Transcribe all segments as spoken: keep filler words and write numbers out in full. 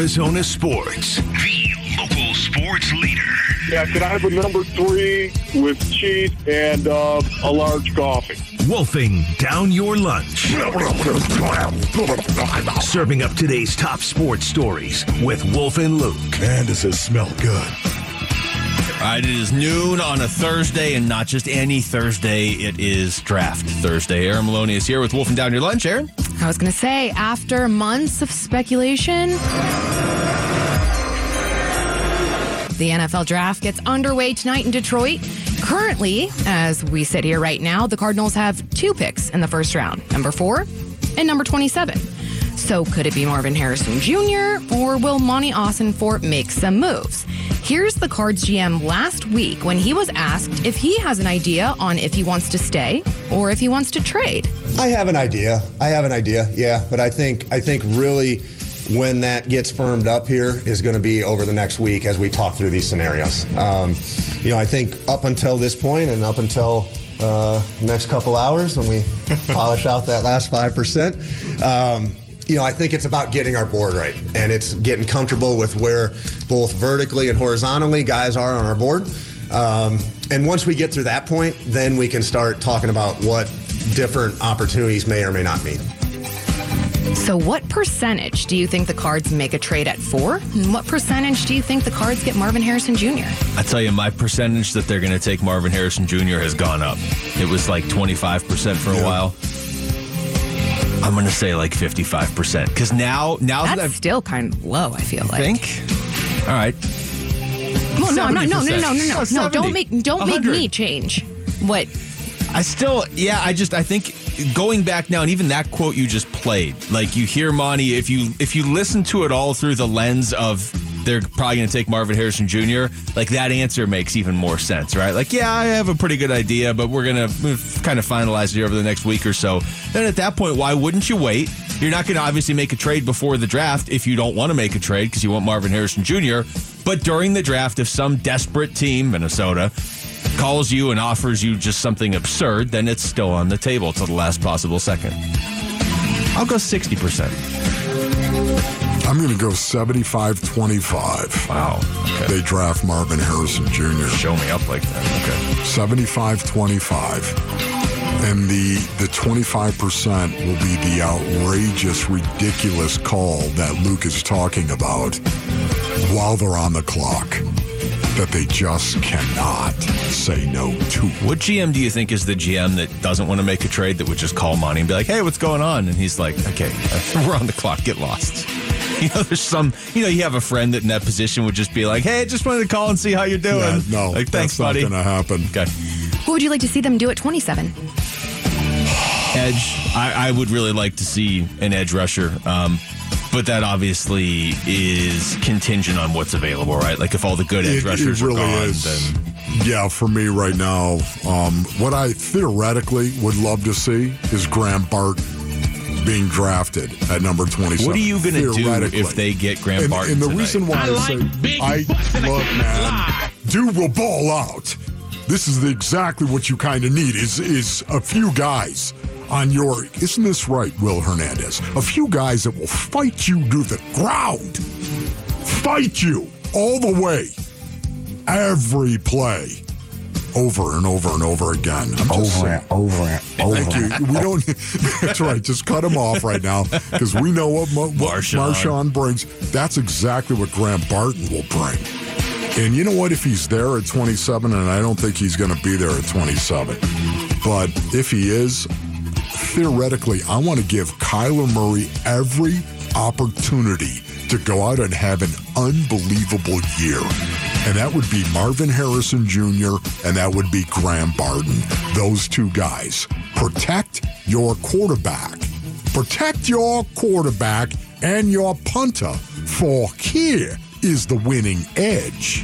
Arizona sports. The local sports leader. Yeah, could I have a number three with cheese and uh, a large coffee? Wolfing down your lunch. Serving up today's top sports stories with Wolf and Luke. Man, does it smell good. All right, it is noon on a Thursday, and not just any Thursday. It is Draft Thursday. Aaron Maloney is here with Wolfing Down Your Lunch. Aaron? I was going to say, after months of speculation, the N F L Draft gets underway tonight in Detroit. Currently, as we sit here right now, the Cardinals have two picks in the first round, number four and number twenty-seven. So could it be Marvin Harrison Junior or will Monty Ossenfort make some moves? Here's the Cards G M last week when he was asked if he has an idea on if he wants to stay or if he wants to trade. I have an idea. I have an idea, yeah. But I think I think really when that gets firmed up here is going to be over the next week as we talk through these scenarios. Um, you know, I think up until this point and up until uh, next couple hours when we polish out that last five percent, um, you know, I think it's about getting our board right. And it's getting comfortable with where both vertically and horizontally guys are on our board. Um, and once we get through that point, then we can start talking about what different opportunities may or may not mean. So what percentage do you think the Cards make a trade at four? And what percentage do you think the Cards get Marvin Harrison Junior? I tell you, my percentage that they're going to take Marvin Harrison Junior has gone up. It was like twenty-five percent for a yeah. while. I'm going to say like fifty-five percent. Because now, now That's that I've, still kind of low, I feel like. Think? All right. Well, no, no, no, no, no, no, no, no. no. Don't make, don't make me change what. I still, yeah, I just, I think going back now, and even that quote you just played, like you hear Monty, if you if you listen to it all through the lens of they're probably going to take Marvin Harrison Junior, like that answer makes even more sense, right? Like, yeah, I have a pretty good idea, but we're going to kind of finalize it here over the next week or so. Then at that point, why wouldn't you wait? You're not going to obviously make a trade before the draft if you don't want to make a trade because you want Marvin Harrison Junior But during the draft, if some desperate team, Minnesota, calls you and offers you just something absurd, then it's still on the table till the last possible second. I'll go sixty percent. I'm going to go seventy-five twenty-five. Wow. Okay. They draft Marvin Harrison Junior Show me up like that. Okay. seventy-five twenty-five. And the, the twenty-five percent will be the outrageous, ridiculous call that Luke is talking about while they're on the clock that they just cannot say no to. What G M do you think is the G M that doesn't want to make a trade that would just call Monty and be like, hey, what's going on? And he's like, okay, we're on the clock, get lost. You know, there's some, you know, you have a friend that in that position would just be like, hey, just wanted to call and see how you're doing. Yeah, no, like, thanks, that's buddy. not going to happen. Okay. What would you like to see them do at twenty-seven? Edge. I, I would really like to see an edge rusher. Um, but that obviously is contingent on what's available, right? Like if all the good edge it, rushers it really are gone, is. then... Yeah, for me right now, um, what I theoretically would love to see is Graham Barton being drafted at number twenty-seven. What are you going to do if they get Graham and, Barton And the tonight? reason why I, I like say, I look, man, dude will ball out. This is exactly what you kind of need is is a few guys on your, isn't this right, Will Hernandez? A few guys that will fight you to the ground. Fight you all the way. Every play. Over and over and over again. I'm just over and over and over. Thank you. We don't. That's right. Just cut him off right now because we know what, what Marshawn. Marshawn brings. That's exactly what Graham Barton will bring. And you know what? If he's there at twenty-seven, and I don't think he's going to be there at twenty-seven, but if he is, theoretically, I want to give Kyler Murray every opportunity to go out and have an unbelievable year. And that would be Marvin Harrison Junior and that would be Graham Barton. Those two guys. Protect your quarterback. Protect your quarterback and your punter, for here is the winning edge.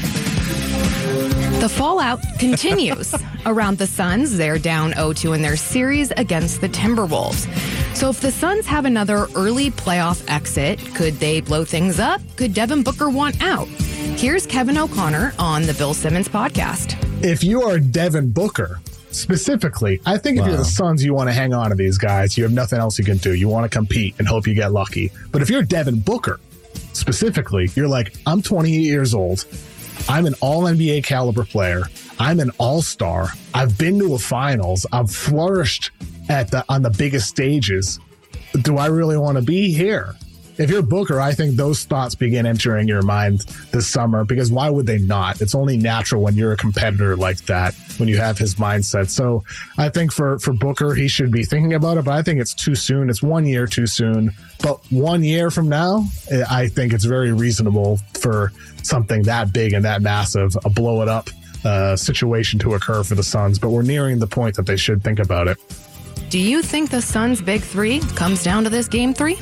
The fallout continues around the Suns. They're down oh two in their series against the Timberwolves. So if the Suns have another early playoff exit, could they blow things up? Could Devin Booker want out? Here's Kevin O'Connor on the Bill Simmons podcast. If you are Devin Booker, specifically, I think if wow. you're the Suns, you want to hang on to these guys. You have nothing else you can do. You want to compete and hope you get lucky. But if you're Devin Booker, specifically, you're like, I'm twenty-eight years old. I'm an all N B A caliber player. I'm an all-star. I've been to a finals. I've flourished at the on the biggest stages. Do I really want to be here? If you're Booker, I think those thoughts begin entering your mind this summer, because why would they not? It's only natural when you're a competitor like that, when you have his mindset. So I think for, for Booker, he should be thinking about it, but I think it's too soon. It's one year too soon. But one year from now, I think it's very reasonable for something that big and that massive, a blow it up uh, situation to occur for the Suns. But we're nearing the point that they should think about it. Do you think the Suns' big three comes down to this game three?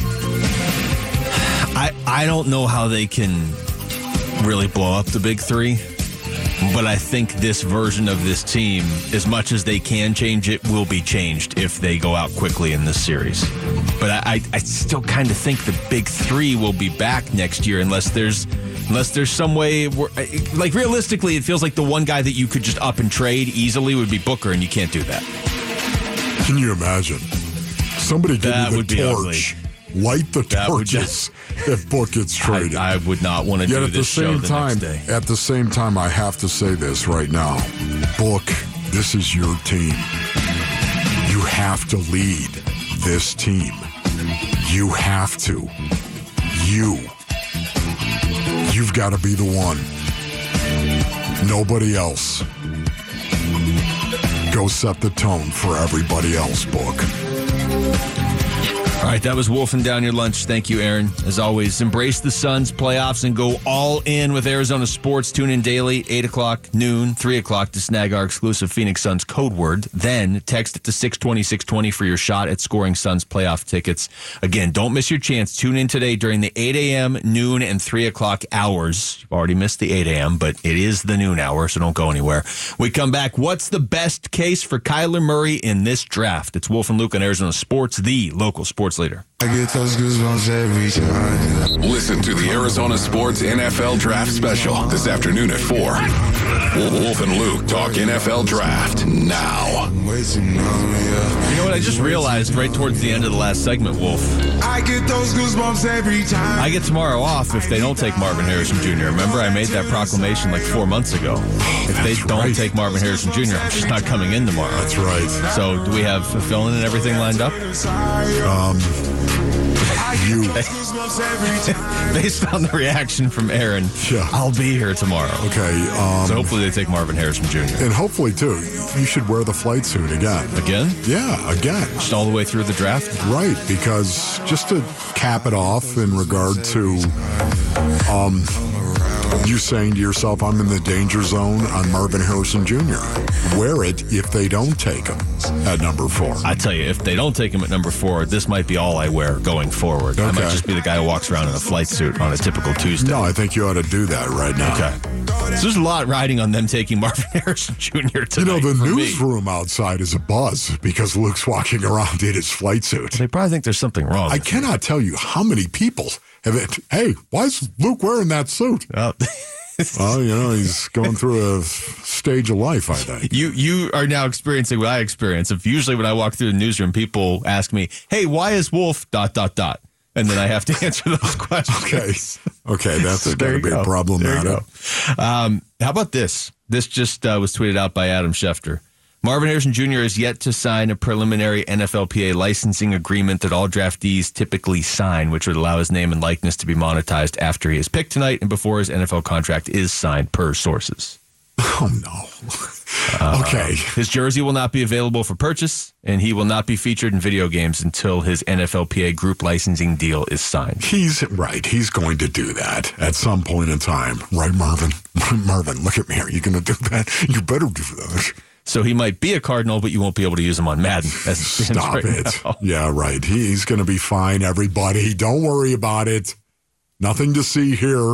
I, I don't know how they can really blow up the big three, but I think this version of this team, as much as they can change it, will be changed if they go out quickly in this series. But I, I, I still kind of think the big three will be back next year unless there's unless there's some way where, like, realistically, it feels like the one guy that you could just up and trade easily would be Booker, and you can't do that. Can you imagine? Somebody give That me the would be torch. ugly. Light the That would torches if Book gets traded. I, I would not want to Yet do at the this show same the time, next day. at the same time, I have to say this right now. Book, this is your team. You have to lead this team. You have to. You. You've got to be the one. Nobody else. Go set the tone for everybody else, Book. All right, that was wolfing down your lunch. Thank you, Aaron. As always, embrace the Suns playoffs and go all in with Arizona sports. Tune in daily, eight o'clock, noon, three o'clock to snag our exclusive Phoenix Suns code word. Then text it to six twenty, six twenty for your shot at scoring Suns playoff tickets. Again, don't miss your chance. Tune in today during the eight a.m., noon, and three o'clock hours. You've already missed the eight a.m., but it is the noon hour, so don't go anywhere. We come back. What's the best case for Kyler Murray in this draft? It's Wolf and Luke on Arizona Sports, the local sports leader. I get those goosebumps every time. Listen to the Arizona Sports N F L Draft Special this afternoon at four. Wolf and Luke talk N F L Draft now. You know what? I just realized right towards the end of the last segment, Wolf. I get those goosebumps every time. I get tomorrow off if they don't take Marvin Harrison Junior Remember, I made that proclamation like four months ago. If they That's don't right. take Marvin Harrison Junior, I'm just not coming in tomorrow. That's right. So, do we have a fill-in and everything lined up? Um, you. Based on the reaction from Aaron, Yeah. I'll be here tomorrow. Okay. Um, So hopefully they take Marvin Harrison Junior and hopefully, too, you should wear the flight suit again. Again? Yeah, again. Just all the way through the draft? Right, because just to cap it off in regard to um, you saying to yourself, I'm in the danger zone on Marvin Harrison Junior Wear it if they don't take him at number four. I tell you, if they don't take him at number four, this might be all I wear going forward. I might Okay. just be the guy who walks around in a flight suit on a typical Tuesday. No, I think you ought to do that right now. Okay. So there's a lot riding on them taking Marvin Harrison Junior You tonight. know, the for me. newsroom outside is a buzz because Luke's walking around in his flight suit. They probably think there's something wrong. I with cannot tell you how many people have it. Hey, why is Luke wearing that suit? it. Oh. Well, you know, he's going through a stage of life, I think. You you are now experiencing what I experience. If usually when I walk through the newsroom, people ask me, "Hey, why is Wolf dot dot dot?" And then I have to answer those questions. Okay. Okay, that's So got there to you be go. problematic. There you go. Um, how about this? This just uh, was tweeted out by Adam Schefter. Marvin Harrison Junior is yet to sign a preliminary N F L P A licensing agreement that all draftees typically sign, which would allow his name and likeness to be monetized after he is picked tonight and before his N F L contract is signed, per sources. Oh, no. Uh, okay. His jersey will not be available for purchase, and he will not be featured in video games until his N F L P A group licensing deal is signed. He's right. He's going to do that at some point in time. Right, Marvin? Marvin, look at me. Are you going to do that? You better do that. So he might be a Cardinal, but you won't be able to use him on Madden. As it stands Stop right it. now. Yeah, right. He's going to be fine, everybody. Don't worry about it. Nothing to see here.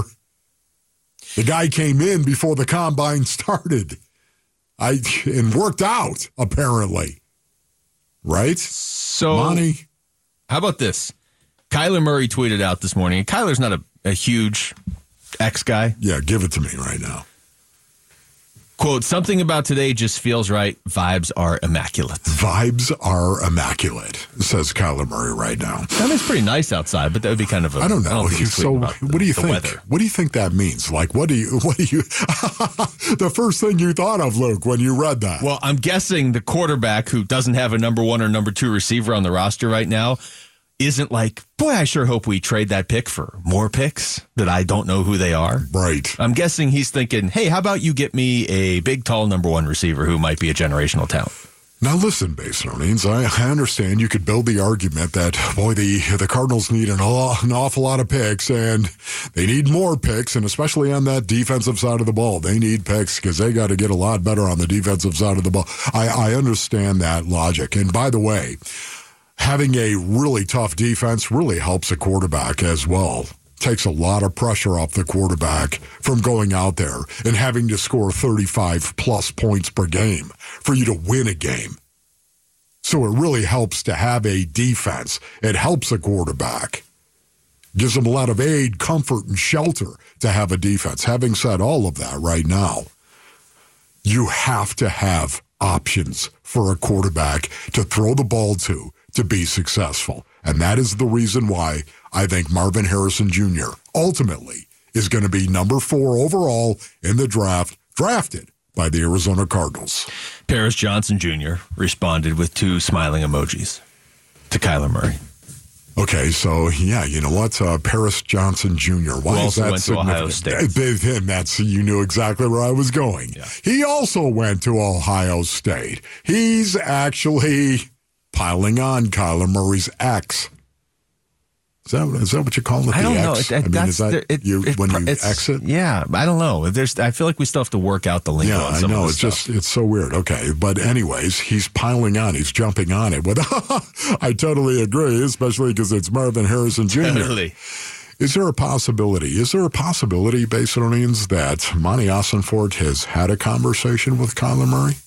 The guy came in before the combine started. I and worked out, apparently. Right? So, Monty? how about this? Kyler Murray tweeted out this morning. And Kyler's not a, a huge X guy. Yeah, give it to me right now. Quote, something about today just feels right. Vibes are immaculate. Vibes are immaculate, says Kyler Murray right now. That is pretty nice outside, but that would be kind of a... I don't know. I don't think so the, what do you the think? Weather. What do you think that means? Like, what do you... What do you... the first thing you thought of, Luke, when you read that? Well, I'm guessing the quarterback who doesn't have a number one or number two receiver on the roster right now isn't like, boy, I sure hope we trade that pick for more picks that I don't know who they are. Right. I'm guessing he's thinking, hey, how about you get me a big, tall number one receiver who might be a generational talent? Now, listen, base earnings, I, I understand you could build the argument that, boy, the the Cardinals need an, an awful lot of picks, and they need more picks, and especially on that defensive side of the ball. They need picks because they got to get a lot better on the defensive side of the ball. I, I understand that logic. And by the way, having a really tough defense really helps a quarterback as well. Takes a lot of pressure off the quarterback from going out there and having to score thirty-five plus points per game for you to win a game. So it really helps to have a defense. It helps a quarterback. Gives them a lot of aid, comfort, and shelter to have a defense. Having said all of that right now, you have to have options for a quarterback to throw the ball to to be successful. And that is the reason why I think Marvin Harrison Junior ultimately is going to be number four overall in the draft, drafted by the Arizona Cardinals. Paris Johnson Junior responded with two smiling emojis to Kyler Murray. Okay, so yeah, you know what? Uh, Paris Johnson Junior Why Who is that went to Ohio State. And that's, you knew exactly where I was going. Yeah. He also went to Ohio State. He's actually piling on Kyler Murray's ex. Is that, is that what you call it? The I don't X? know. It, I mean, that's is that the, it, you, it, when you it's, exit? Yeah, I don't know. There's. I feel like we still have to work out the lingo Yeah, on I some know. of It's this just, stuff. it's so weird. Okay. But anyways, he's piling on. He's jumping on it with, I totally agree, especially because it's Marvin Harrison Junior Totally. Is there a possibility? Is there a possibility, based on earnings, that Monty Ossenfort has had a conversation with Kyler Murray?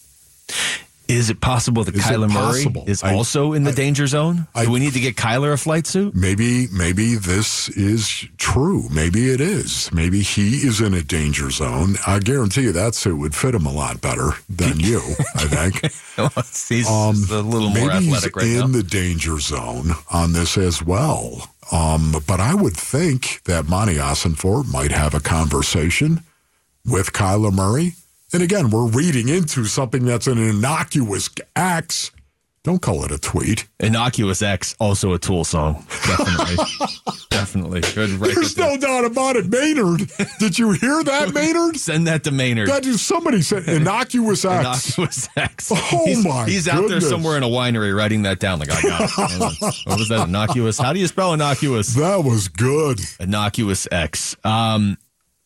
Is it possible that Is it Kyler possible? Murray is I- also in the I- danger zone? I- Do we need to get Kyler a flight suit? Maybe, maybe this is true. Maybe it is. Maybe he is in a danger zone. I guarantee you that suit would fit him a lot better than you, I think. He's Um, a little more maybe athletic right he's in now. the danger zone on this as well. Um, but I would think that Monty Ossenfort might have a conversation with Kyler Murray. And again, we're reading into something that's an innocuous X. Don't call it a tweet. Innocuous X, also a Tool song. Definitely. Definitely. Good. Right There's no doubt about it. Maynard, did you hear that, Maynard? Send that to Maynard. That is, somebody said innocuous X. Innocuous X. Oh, he's, my He's out there goodness. somewhere in a winery writing that down. Like, I got it. What was that? Innocuous? How do you spell innocuous? That was good. Innocuous X. Um,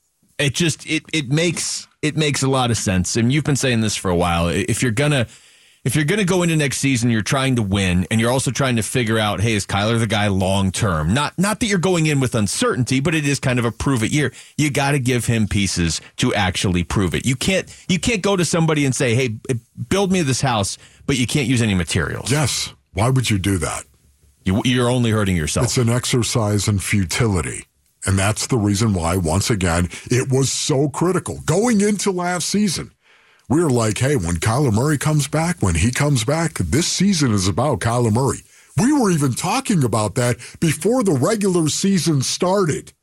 it just, it, it makes, it makes a lot of sense. And you've been saying this for a while. If you're gonna, if you're gonna go into next season, you're trying to win, and you're also trying to figure out, hey, is Kyler the guy long term? Not, not that you're going in with uncertainty, but it is kind of a prove it year. You got to give him pieces to actually prove it. You can't, you can't go to somebody and say, hey, build me this house, but you can't use any materials. Yes. Why would you do that? You, you're only hurting yourself. It's an exercise in futility. And that's the reason why, once again, it was so critical. Going into last season, we were like, hey, when Kyler Murray comes back, when he comes back, this season is about Kyler Murray. We were even talking about that before the regular season started.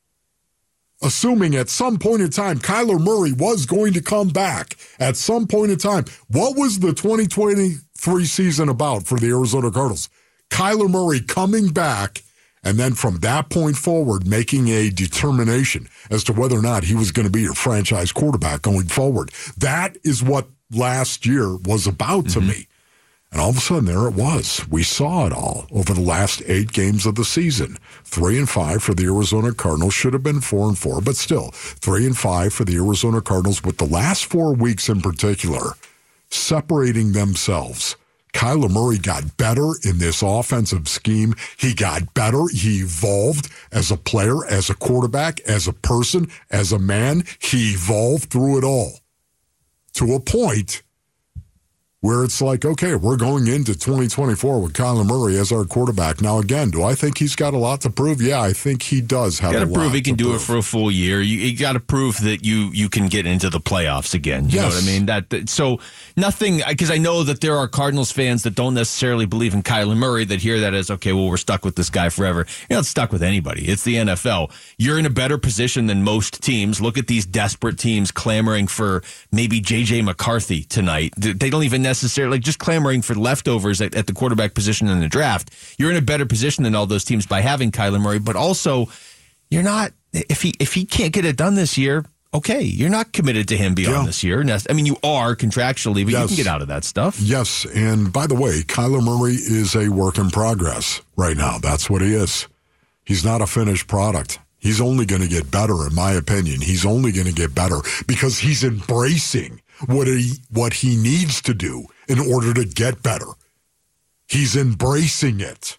Assuming at some point in time, Kyler Murray was going to come back at some point in time. What was the twenty twenty-three season about for the Arizona Cardinals? Kyler Murray coming back, and then from that point forward, making a determination as to whether or not he was going to be your franchise quarterback going forward. That is what last year was about to Mm-hmm. me. And all of a sudden, there it was. We saw it all over the last eight games of the season. Three and five for the Arizona Cardinals. Should have been four and four, but still, three and five for the Arizona Cardinals, with the last four weeks in particular separating themselves. Kyler Murray got better in this offensive scheme. He got better. He evolved as a player, as a quarterback, as a person, as a man. He evolved through it all to a point where it's like, okay, we're going into twenty twenty-four with Kyler Murray as our quarterback. Now, again, do I think he's got a lot to prove? Yeah, I think he does have a lot to prove. You got to prove he can do prove. it for a full year. You, you got to prove that you you can get into the playoffs again. You yes. know what I mean? That, that so nothing, because I know that there are Cardinals fans that don't necessarily believe in Kyler Murray that hear that as, okay, well, we're stuck with this guy forever. You're not stuck with anybody. It's the N F L. You're in a better position than most teams. Look at these desperate teams clamoring for maybe J J McCarthy tonight. They don't even necessarily, like, just clamoring for leftovers at, at the quarterback position in the draft. You're in a better position than all those teams by having Kyler Murray, but also you're not, if he if he can't get it done this year, okay, you're not committed to him beyond yeah. this year. I mean, you are contractually, but yes. you can get out of that stuff. Yes, and by the way, Kyler Murray is a work in progress right now. That's what he is. He's not a finished product. He's only going to get better, in my opinion. He's only going to get better because he's embracing what he what he needs to do in order to get better. He's embracing it.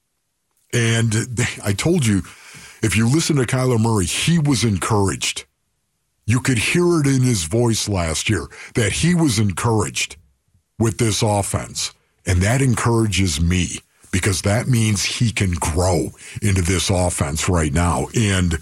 And I told you, if you listen to Kyler Murray, he was encouraged. You could hear it in his voice last year that he was encouraged with this offense. And that encourages me because that means he can grow into this offense right now. And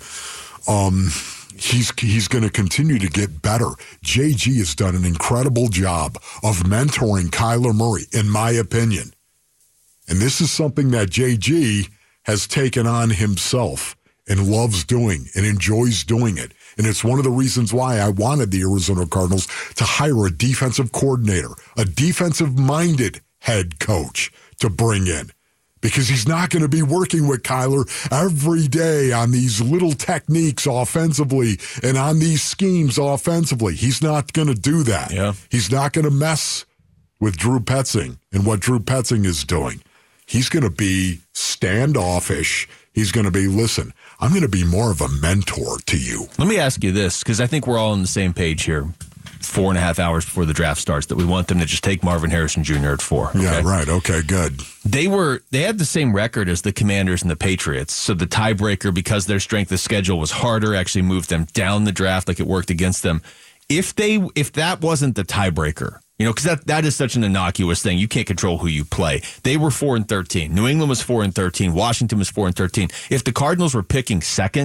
um, he's he's going to continue to get better. J G has done an incredible job of mentoring Kyler Murray, in my opinion. And this is something that J G has taken on himself and loves doing and enjoys doing it. And it's one of the reasons why I wanted the Arizona Cardinals to hire a defensive coordinator, a defensive-minded head coach to bring in. Because he's not going to be working with Kyler every day on these little techniques offensively and on these schemes offensively. He's not going to do that. Yeah. He's not going to mess with Drew Petzing and what Drew Petzing is doing. He's going to be standoffish. He's going to be, listen, I'm going to be more of a mentor to you. Let me ask you this, because I think we're all on the same page here. Four and a half hours before the draft starts, that we want them to just take Marvin Harrison Junior at four. Okay? Yeah, right. Okay, good. They were they had the same record as the Commanders and the Patriots, so the tiebreaker, because their strength of schedule was harder, actually moved them down the draft, like it worked against them. If they if that wasn't the tiebreaker, you know, because that, that is such an innocuous thing. You can't control who you play. They were four and thirteen. New England was four and thirteen. Washington was four and thirteen. If the Cardinals were picking second,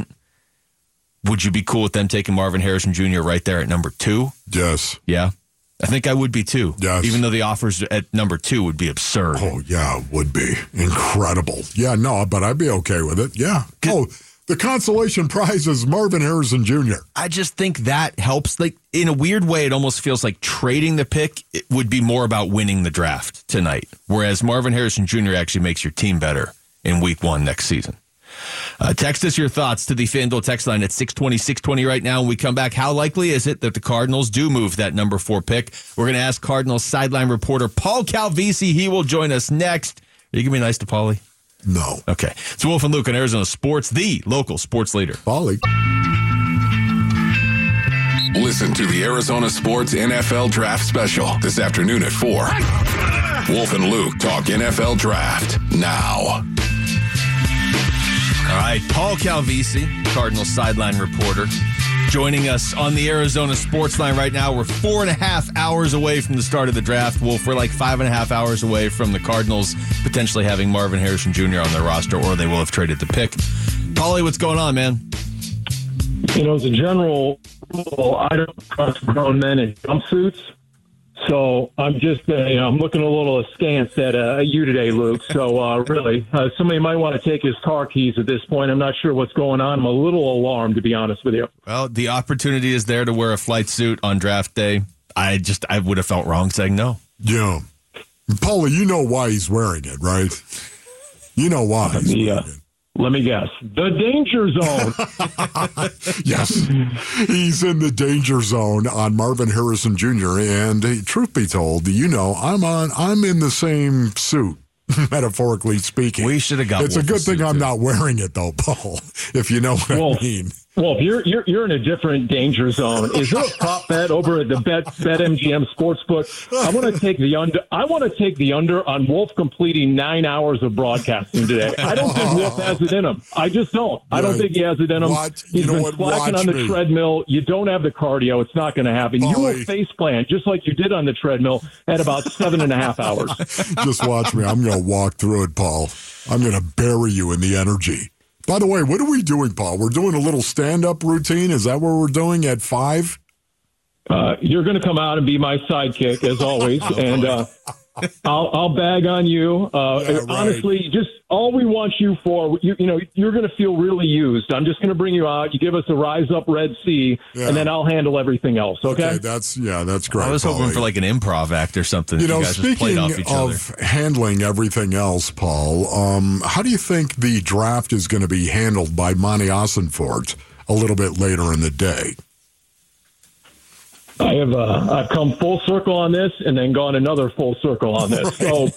would you be cool with them taking Marvin Harrison Junior right there at number two? Yes. Yeah. I think I would be too. Yes. Even though the offers at number two would be absurd. Oh, yeah, would be. Incredible. Yeah, no, but I'd be okay with it. Yeah. Oh, the consolation prize is Marvin Harrison Junior I just think that helps. Like, in a weird way, it almost feels like trading the pick it would be more about winning the draft tonight, whereas Marvin Harrison Junior actually makes your team better in week one next season. Uh, text us your thoughts to the FanDuel text line at six twenty, six twenty right now. When we come back, how likely is it that the Cardinals do move that number four pick? We're going to ask Cardinals sideline reporter Paul Calvisi. He will join us next. Are you going to be nice to Paulie? No. Okay. It's Wolf and Luke on Arizona Sports, the local sports leader. Paulie. Listen to the Arizona Sports N F L Draft Special this afternoon at four. Wolf and Luke talk N F L Draft now. All right, Paul Calvisi, Cardinals sideline reporter, joining us on the Arizona Sports Line right now. We're four and a half hours away from the start of the draft. Wolf, we're like five and a half hours away from the Cardinals potentially having Marvin Harrison Junior on their roster, or they will have traded the pick. Paulie, what's going on, man? You know, as a general rule, I don't trust grown men in jumpsuits. So I'm just, uh, you know, I'm looking a little askance at uh, you today, Luke. So uh, really, uh, somebody might want to take his car keys at this point. I'm not sure what's going on. I'm a little alarmed, to be honest with you. Well, the opportunity is there to wear a flight suit on draft day. I just, I would have felt wrong saying no. Yeah. Paulie, you know why he's wearing it, right? You know why he's yeah. wearing it. Let me guess. The danger zone. Yes. He's in the danger zone on Marvin Harrison Junior And uh, truth be told, you know, I'm on I'm in the same suit, metaphorically speaking. We should have got It's a good thing I'm too. not wearing it though, Paul, if you know what Wolf. I mean. Well, if you're you're you're in a different danger zone. Is there a prop bet over at the Bet BetMGM Sportsbook? I want to take the under. I want to take the under on Wolf completing nine hours of broadcasting today. I don't think Wolf has it in him. I just don't. I don't think he has it in him. Watch, He's you know been what, slacking watch on the me. treadmill. You don't have the cardio. It's not going to happen. You will Paulie. face plant just like you did on the treadmill at about seven and a half hours. Just watch me. I'm going to walk through it, Paul. I'm going to bury you in the energy. By the way, what are we doing, Paul? We're doing a little stand-up routine. Is that what we're doing at five? Uh, you're going to come out and be my sidekick as always, and uh, I'll I'll bag on you. Uh, Yeah, right. Honestly, just all we want you for, you, you know, you're going to feel really used. I'm just going to bring you out. You give us a Rise Up Red Sea, Yeah. and then I'll handle everything else. Okay. Okay, that's yeah, that's great. I was hoping Paulie. for like an improv act or something. You if know, you guys just played speaking off each other. of handling everything else, Paul, um, how do you think the draft is going to be handled by Monty Ossenfort a little bit later in the day? I have uh, I've come full circle on this, and then gone another full circle on this. So.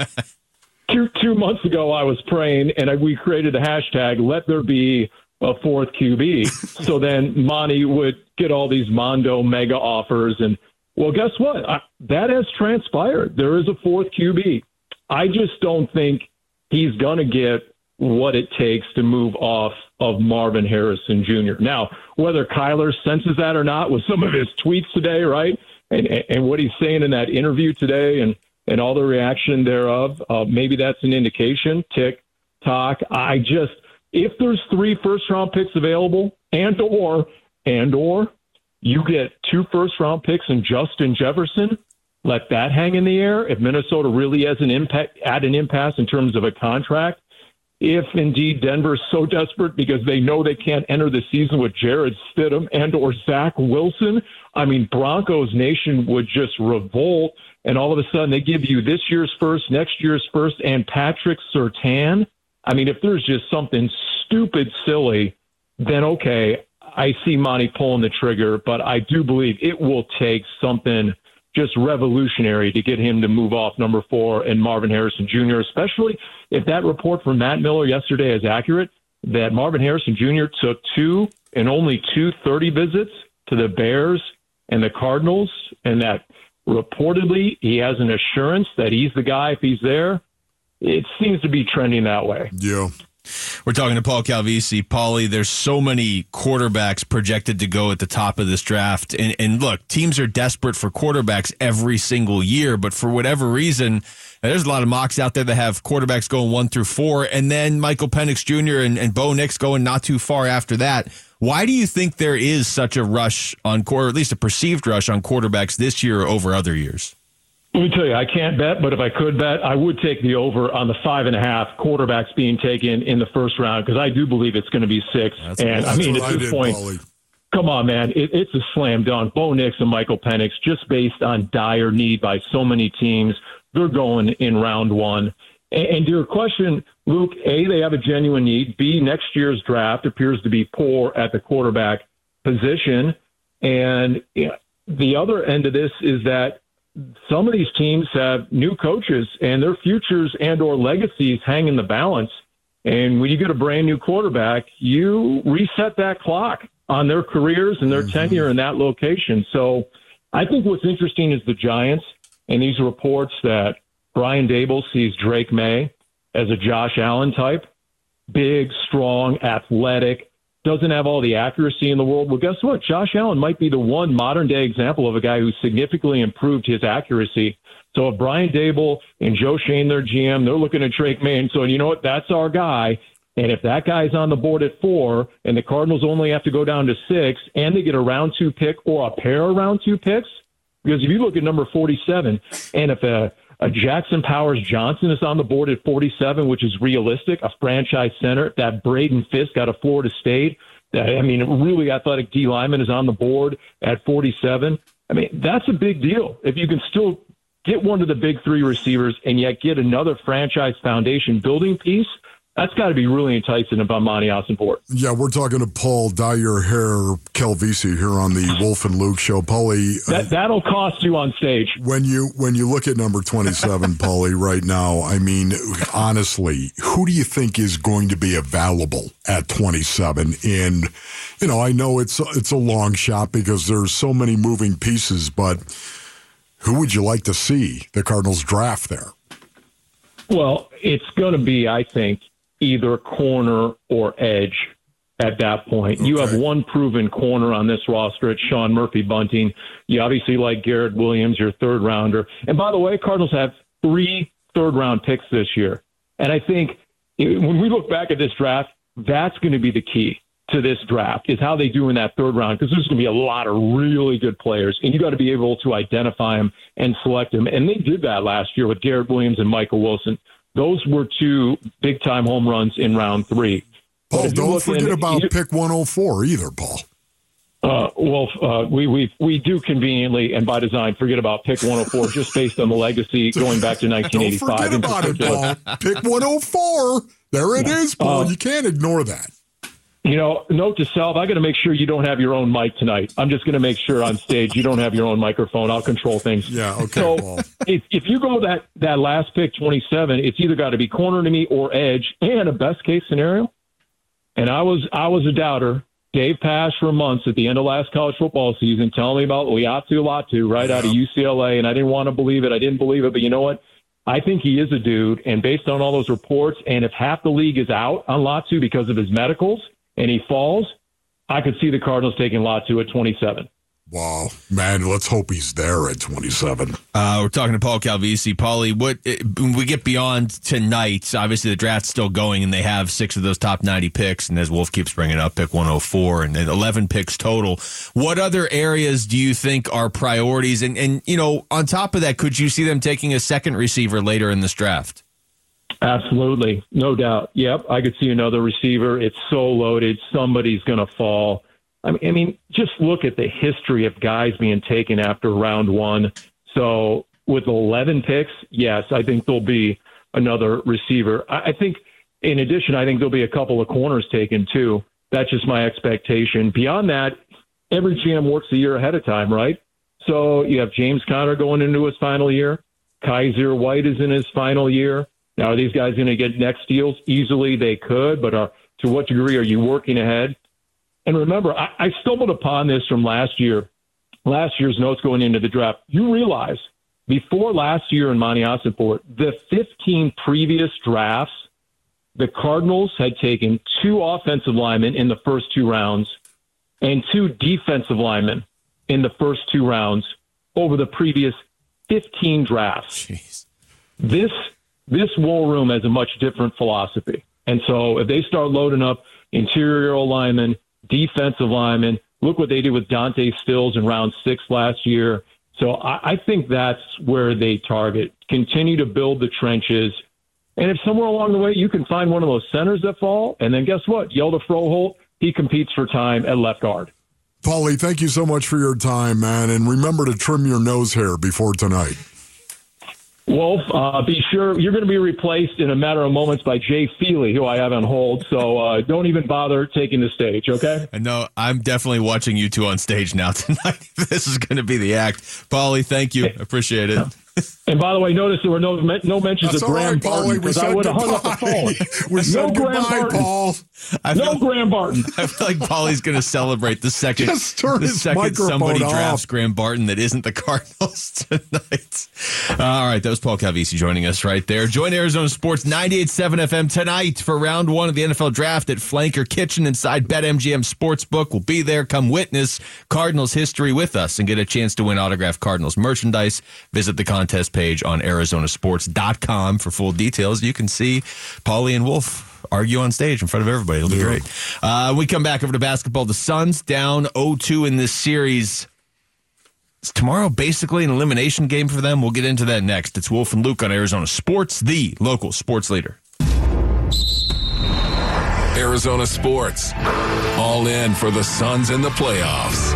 Two, two months ago, I was praying, and I, we created the hashtag, let there be a fourth Q B. So then Monty would get all these Mondo mega offers. And, well, guess what? I, that has transpired. There is a fourth Q B. I just don't think he's going to get what it takes to move off of Marvin Harrison Junior Now, whether Kyler senses that or not with some of his tweets today, right, and, and what he's saying in that interview today, and and all the reaction thereof, uh, maybe that's an indication. Tick tock. I just, if there's three first round picks available, and or and or you get two first round picks in Justin Jefferson, let that hang in the air. If Minnesota really has an impact at an impasse in terms of a contract, if indeed Denver's so desperate because they know they can't enter the season with Jared Stidham and or Zach Wilson, I mean, Broncos Nation would just revolt. And all of a sudden they give you this year's first, next year's first, and Patrick Surtain. I mean, if there's just something stupid silly, then okay, I see Monty pulling the trigger, but I do believe it will take something just revolutionary to get him to move off number four and Marvin Harrison Junior, especially if that report from Matt Miller yesterday is accurate, that Marvin Harrison Junior took two and only two thirty visits to the Bears and the Cardinals, and that reportedly he has an assurance that he's the guy if he's there. It seems to be trending that way. Yeah. We're talking to Paul Calvisi. Paulie, there's so many quarterbacks projected to go at the top of this draft. And, and look, teams are desperate for quarterbacks every single year, but for whatever reason, there's a lot of mocks out there that have quarterbacks going one through four, and then Michael Penix Junior and, and Bo Nix going not too far after that. Why do you think there is such a rush on, or at least a perceived rush on quarterbacks this year over other years? Let me tell you, I can't bet, but if I could bet, I would take the over on the five and a half quarterbacks being taken in the first round, because I do believe it's going to be six. That's, and that's I mean, what at I this did, point, Paulie. come on, man, it, it's a slam dunk. Bo Nix and Michael Penix, just based on dire need by so many teams, they're going in round one. And, and to your question, Luke, A, they have a genuine need. B, next year's draft appears to be poor at the quarterback position. And you know, the other end of this is that some of these teams have new coaches, and their futures and or legacies hang in the balance. And when you get a brand new quarterback, you reset that clock on their careers and their mm-hmm. tenure in that location. So I think what's interesting is the Giants and these reports that Brian Daboll sees Drake May as a Josh Allen type, big, strong, athletic, doesn't have all the accuracy in the world. Well, guess what? Josh Allen might be the one modern-day example of a guy who significantly improved his accuracy. So if Brian Daboll and Joe Shane, their G M, they're looking at Drake May and so, you know what, that's our guy. And if that guy's on the board at four and the Cardinals only have to go down to six and they get a round two pick or a pair of round two picks, because if you look at number forty-seven, and if a, a Jackson Powers Johnson is on the board at forty-seven, which is realistic, a franchise center, that Braden Fisk out of Florida State, that, I mean, really athletic D lineman is on the board at forty-seven. I mean, that's a big deal. If you can still get one of the big three receivers and yet get another franchise foundation building piece That's got to be really enticing about Monty Ossenfort. Yeah, we're talking to Paul Dye Your Hair Calvisi here on the Wolf and Luke show. Paulie, that, uh, that'll cost you on stage. When you when you look at number twenty-seven, Paulie, right now, I mean, honestly, who do you think is going to be available at twenty-seven? And, you know, I know it's it's a long shot because there's so many moving pieces, but who would you like to see the Cardinals draft there? Well, it's going to be, I think, either corner or edge at that point. Okay. You have one proven corner on this roster. It's Sean Murphy-Bunting. You obviously like Garrett Williams, your third rounder. And by the way, Cardinals have three third round picks this year. And I think when we look back at this draft, that's going to be the key to this draft is how they do in that third round, because there's going to be a lot of really good players, and you got to be able to identify them and select them. And they did that last year with Garrett Williams and Michael Wilson. Those were two big-time home runs in round three. Paul, don't forget in, about you, pick one oh four either, Paul. Uh, well, uh, we, we we do conveniently and by design forget about pick one oh four just based on the legacy going back to nineteen eighty-five. Don't forget about it, Paul. Pick one oh four. There it is, Paul. Uh, you can't ignore that. You know, note to self, I got to make sure you don't have your own mic tonight. I'm just going to make sure on stage you don't have your own microphone. I'll control things. Yeah, okay, so Paul. if, if you go that, that last pick, twenty-seven, it's either got to be corner to me or edge, and a best-case scenario. And I was I was a doubter. Dave Pasch for months at the end of last college football season telling me about Liatu Latu right yeah. out of U C L A, and I didn't want to believe it. I didn't believe it, but you know what? I think he is a dude, and based on all those reports, and if half the league is out on Latu because of his medicals, and he falls, I could see the Cardinals taking Latu at twenty-seven. Wow, man, let's hope he's there at twenty-seven. Uh, we're talking to Paul Calvisi. Paulie, what when we get beyond tonight, obviously the draft's still going, and they have six of those top ninety picks, and as Wolf keeps bringing up, pick one oh four, and then eleven picks total. What other areas do you think are priorities? And, and, you know, on top of that, could you see them taking a second receiver later in this draft? Absolutely. No doubt. Yep. I could see another receiver. It's so loaded. Somebody's going to fall. I mean, I mean, just look at the history of guys being taken after round one. So with eleven picks, yes, I think there'll be another receiver. I think in addition, I think there'll be a couple of corners taken too. That's just my expectation. Beyond that, every G M works a year ahead of time, right? So you have James Conner going into his final year. Kaiser White is in his final year. Now, are these guys going to get next deals? Easily they could, but are, to what degree are you working ahead? And remember, I, I stumbled upon this from last year, last year's notes going into the draft. You realize before last year in Monty Ossenfort, the fifteen previous drafts, the Cardinals had taken two offensive linemen in the first two rounds and two defensive linemen in the first two rounds over the previous fifteen drafts. Jeez. This This war room has a much different philosophy. And so if they start loading up interior linemen, defensive linemen, look what they did with Dante Stills in round six last year. So I, I think that's where they target. Continue to build the trenches. And if somewhere along the way you can find one of those centers that fall, and then guess what? Yelda Froholt, he competes for time at left guard. Paulie, thank you so much for your time, man. And remember to trim your nose hair before tonight. Wolf, uh, be sure you're going to be replaced in a matter of moments by Jay Feely, who I have on hold. So uh, don't even bother taking the stage, okay? No, I'm definitely watching you two on stage now tonight. This is going to be the act. Paulie, thank you. Appreciate it. And by the way, notice there were no no mentions That's of Graham right, Barton because I would have hung up the phone. We no said Graham goodbye, Barton. Paul. I no feel, Graham Barton. I feel like Paulie's going to celebrate the second, Just turn the his second microphone somebody off. drafts Graham Barton that isn't the Cardinals tonight. All right, that was Paul Calvisi joining us right there. Join Arizona Sports ninety-eight point seven F M tonight for round one of the N F L Draft at Flanker Kitchen inside BetMGM Sportsbook. We'll be there. Come witness Cardinals history with us and get a chance to win autographed Cardinals merchandise. Visit the contest page on Arizona Sports dot com for full details. You can see Paulie and Wolf argue on stage in front of everybody. It'll be yeah. great. Uh, we come back over to basketball. The Suns down oh two in this series. It's tomorrow basically an elimination game for them. We'll get into that next. It's Wolf and Luke on Arizona Sports, the local sports leader. Arizona Sports, all in for the Suns in the playoffs.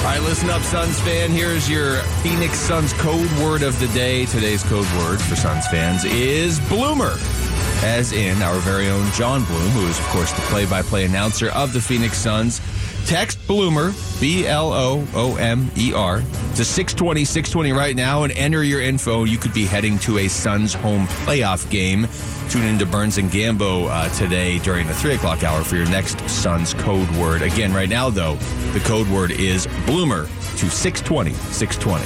All right, listen up, Suns fan. Here's your Phoenix Suns code word of the day. Today's code word for Suns fans is bloomer, as in our very own John Bloom, who is, of course, the play-by-play announcer of the Phoenix Suns. Text bloomer, B L O O M E R, to six twenty, six twenty right now and enter your info. You could be heading to a Suns home playoff game. Tune into Burns and Gambo uh, today during the three o'clock hour for your next Suns code word. Again, right now, though, the code word is bloomer to six twenty, six twenty.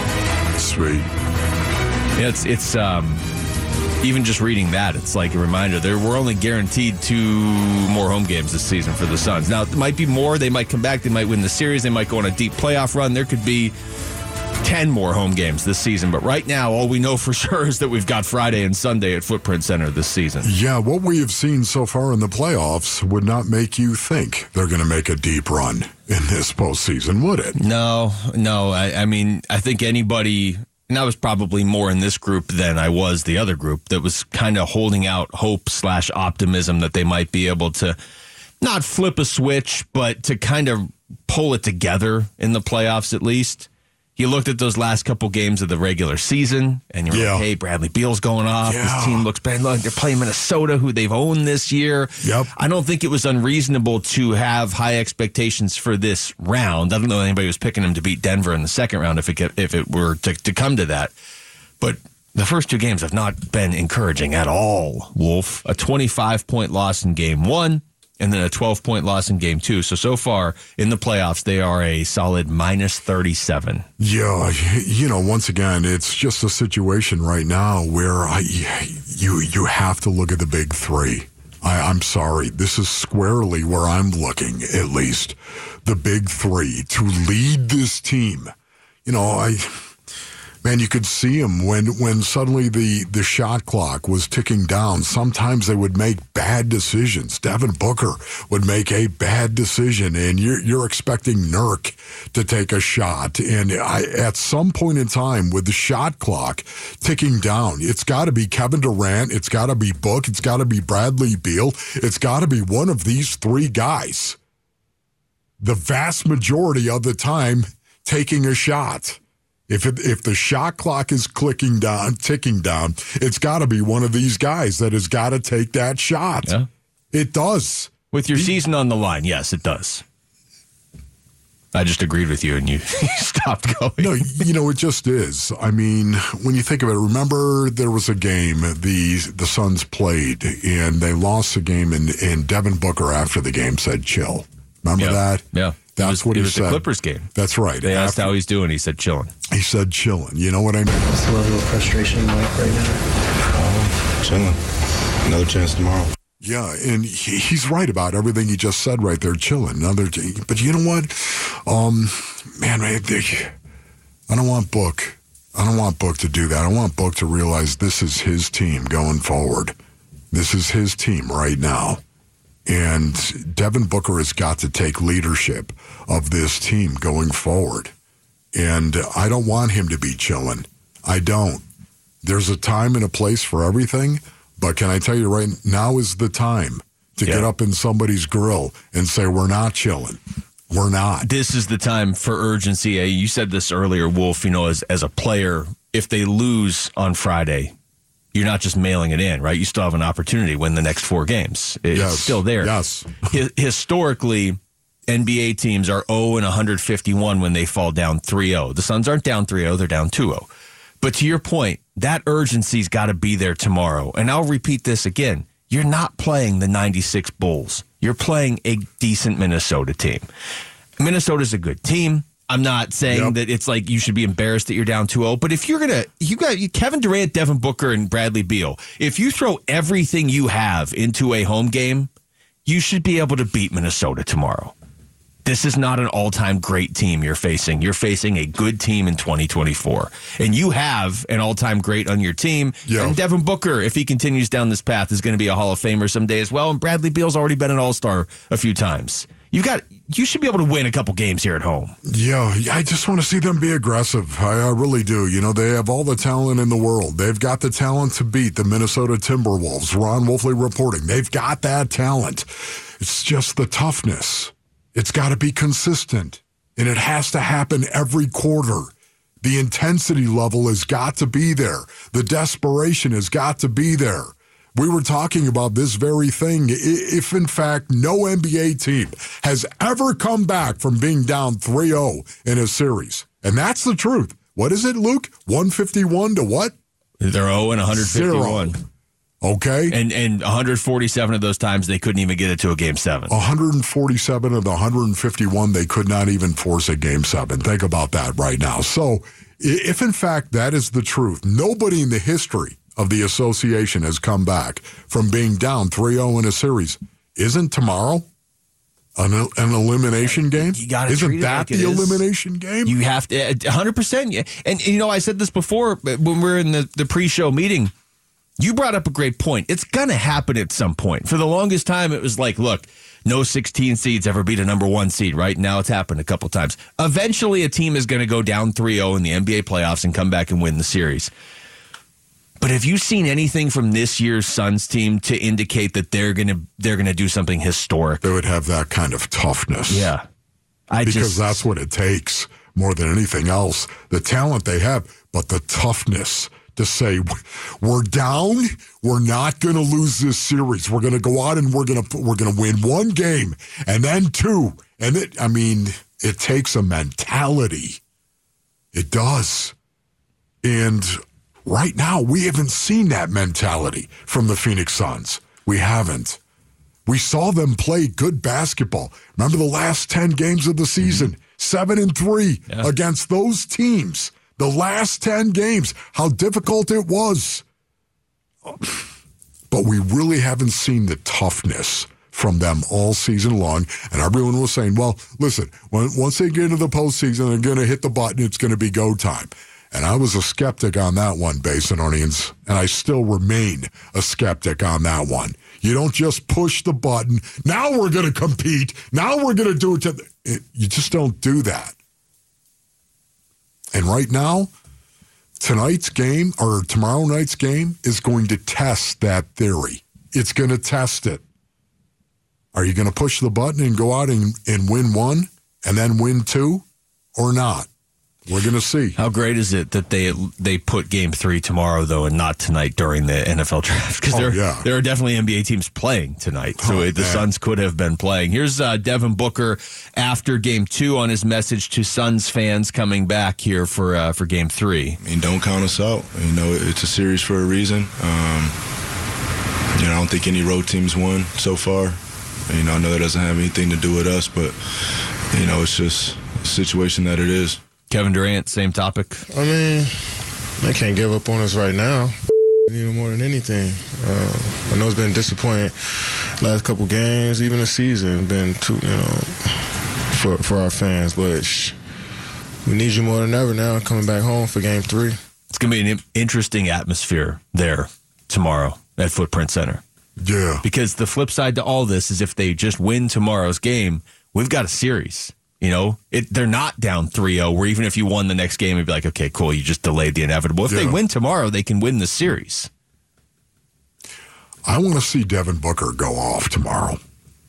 Sweet. Yeah, it's, it's um, even just reading that, it's like a reminder. There We're only guaranteed two more home games this season for the Suns. Now, it might be more. They might come back. They might win the series. They might go on a deep playoff run. There could be ten more home games this season. But right now, all we know for sure is that we've got Friday and Sunday at Footprint Center this season. Yeah, what we have seen so far in the playoffs would not make you think they're going to make a deep run in this postseason, would it? No, no. I, I mean, I think anybody, and I was probably more in this group than I was the other group, that was kind of holding out hope slash optimism that they might be able to not flip a switch, but to kind of pull it together in the playoffs at least. You looked at those last couple games of the regular season, and you're yeah. like, hey, Bradley Beal's going off. Yeah. This team looks bad. Look, they're playing Minnesota, who they've owned this year. Yep. I don't think it was unreasonable to have high expectations for this round. I don't know if anybody was picking them to beat Denver in the second round if it get, if it were to, to come to that. But the first two games have not been encouraging at all, Wolf. A twenty-five point loss in game one, and then a twelve-point loss in game two. So, so far in the playoffs, they are a solid minus thirty-seven. Yeah, you know, once again, it's just a situation right now where I, you you have to look at the big three. I, I'm sorry. This is squarely where I'm looking, at least. The big three to lead this team. You know, I... Man, you could see them when, when suddenly the, the shot clock was ticking down. Sometimes they would make bad decisions. Devin Booker would make a bad decision, and you're, you're expecting Nurk to take a shot. And I, at some point in time, with the shot clock ticking down, it's got to be Kevin Durant, it's got to be Book, it's got to be Bradley Beal, it's got to be one of these three guys. The vast majority of the time, taking a shot. If it, if the shot clock is clicking down, ticking down, it's got to be one of these guys that has got to take that shot. Yeah. It does. With your The, season on the line, yes, it does. I just agreed with you, and you stopped going. No, you know, it just is. I mean, when you think of it, remember there was a game the the Suns played, and they lost the game, and, and Devin Booker after the game said, chill. Remember yeah. that? Yeah. That's was, what he it was said. The Clippers game. That's right. They asked After, how he's doing. He said chilling. He said chilling. You know what I mean? What's the level of frustration like right now? Um, chilling. Another chance tomorrow. Yeah, and he, he's right about everything he just said right there, chilling. Another, but you know what? Um, man, I, I don't want Book. I don't want Book to do that. I want Book to realize this is his team going forward. This is his team right now. And Devin Booker has got to take leadership of this team going forward. And I don't want him to be chilling. I don't. There's a time and a place for everything, but can I tell you right now is the time to yeah. get up in somebody's grill and say, we're not chilling. We're not. This is the time for urgency. You said this earlier, Wolf, you know, as, as a player, if they lose on Friday, you're not just mailing it in, right? You still have an opportunity to win the next four games. It's yes. still there. Yes. Hi- historically, N B A teams are oh and one fifty-one when they fall down three oh. The Suns aren't down three oh, they're down two oh. But to your point, that urgency's got to be there tomorrow. And I'll repeat this again. You're not playing the ninety-six Bulls. You're playing a decent Minnesota team. Minnesota's a good team. I'm not saying yep. that it's like you should be embarrassed that you're down two oh, but if you're going to, you got Kevin Durant, Devin Booker, and Bradley Beal, if you throw everything you have into a home game, you should be able to beat Minnesota tomorrow. This is not an all-time great team you're facing. You're facing a good team in twenty twenty-four. And you have an all-time great on your team. Yep. And Devin Booker, if he continues down this path, is going to be a Hall of Famer someday as well. And Bradley Beal's already been an all-star a few times. You got, you should be able to win a couple games here at home. Yeah, I just want to see them be aggressive. I, I really do. You know, they have all the talent in the world. They've got the talent to beat the Minnesota Timberwolves. Ron Wolfley reporting. They've got that talent. It's just the toughness. It's got to be consistent. And it has to happen every quarter. The intensity level has got to be there. The desperation has got to be there. We were talking about this very thing. If, in fact, no N B A team has ever come back from being down three oh in a series, and that's the truth. What is it, Luke? one fifty-one to what? They're oh and one fifty-one. Zero. Okay. And and one forty-seven of those times, they couldn't even get it to a game seven. one forty-seven of the one fifty-one, they could not even force a game seven. Think about that right now. So if, in fact, that is the truth, nobody in the history of the association has come back from being down three oh in a series. Isn't tomorrow an, an elimination game? You gotta Isn't treat it that like the it is. elimination game? You have to, one hundred percent. And, you know, I said this before when we were in the, the pre-show meeting. You brought up a great point. It's going to happen at some point. For the longest time, it was like, look, no sixteen seeds ever beat a number one seed, right? Now it's happened a couple times. Eventually, a team is going to go down three oh in the N B A playoffs and come back and win the series. But have you seen anything from this year's Suns team to indicate that they're going to they're going to do something historic? They would have that kind of toughness. Yeah. I because just, that's what it takes more than anything else. The talent they have, but the toughness to say, we're down, we're not going to lose this series. We're going to go out and we're going to we're going to win one game and then two. And it, I mean, it takes a mentality. It does. And right now, we haven't seen that mentality from the Phoenix Suns. We haven't. We saw them play good basketball. Remember the last ten games of the season? Mm-hmm. Seven and three yeah. against those teams. The last ten games, how difficult it was. But we really haven't seen the toughness from them all season long. And everyone was saying, well, listen, when, once they get into the postseason, they're going to hit the button. It's going to be go time. And I was a skeptic on that one, Basinonians, and I still remain a skeptic on that one. You don't just push the button. Now we're going to compete. Now we're going to do it. To it, you just don't do that. And right now, tonight's game or tomorrow night's game is going to test that theory. It's going to test it. Are you going to push the button and go out and, and win one and then win two or not? We're going to see. How great is it that they they put game three tomorrow, though, and not tonight during the N F L draft? Because oh, there, yeah. there are definitely N B A teams playing tonight. So oh, the man. Suns could have been playing. Here's uh, Devin Booker after game two on his message to Suns fans coming back here for uh, for game three. I mean, don't count us out. You know, it's a series for a reason. Um, you know, I don't think any road teams won so far. You know, I know that doesn't have anything to do with us, but, you know, it's just a situation that it is. Kevin Durant, same topic. I mean, they can't give up on us right now. Even more than anything. Uh, I know it's been disappointing last couple games, even the season, been too, you know, for for our fans. But shh, we need you more than ever now coming back home for game three. It's going to be an interesting atmosphere there tomorrow at Footprint Center. Yeah. Because the flip side to all this is if they just win tomorrow's game, we've got a series. You know, it, they're not down three oh, where even if you won the next game, it'd be like, okay, cool, you just delayed the inevitable. If yeah. they win tomorrow, they can win the series. I want to see Devin Booker go off tomorrow.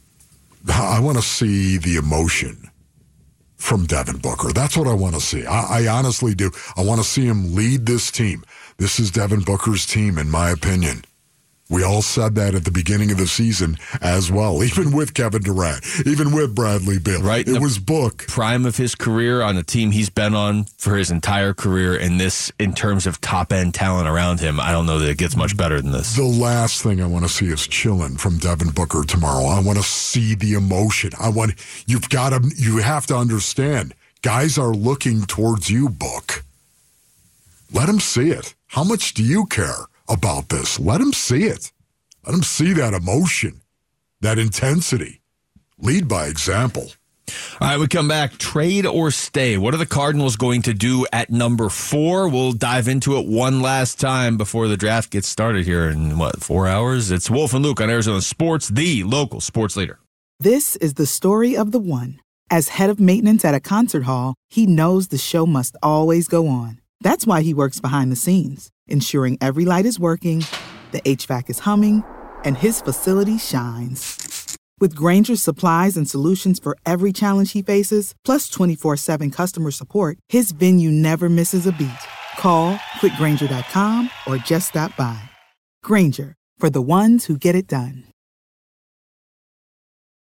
I want to see the emotion from Devin Booker. That's what I want to see. I, I honestly do. I want to see him lead this team. This is Devin Booker's team, in my opinion. We all said that at the beginning of the season as well, even with Kevin Durant, even with Bradley Beal. Right. It was Book. Prime of his career on a team he's been on for his entire career, and this, in terms of top-end talent around him, I don't know that it gets much better than this. The last thing I want to see is chilling from Devin Booker tomorrow. I want to see the emotion. I want, you've got to, you have to understand, guys are looking towards you, Book. Let them see it. How much do you care about this? Let them see it. Let them see that emotion, that intensity. Lead by example. All right, we come back. Trade or stay? What are the Cardinals going to do at number four? We'll dive into it one last time before the draft gets started here in, what, four hours? It's Wolf and Luke on Arizona Sports, the local sports leader. This is the story of the one. As head of maintenance at a concert hall, he knows the show must always go on. That's why he works behind the scenes, ensuring every light is working, the H V A C is humming, and his facility shines. With Granger's supplies and solutions for every challenge he faces, plus twenty-four seven customer support, his venue never misses a beat. Call quick granger dot com or just stop by. Granger, for the ones who get it done.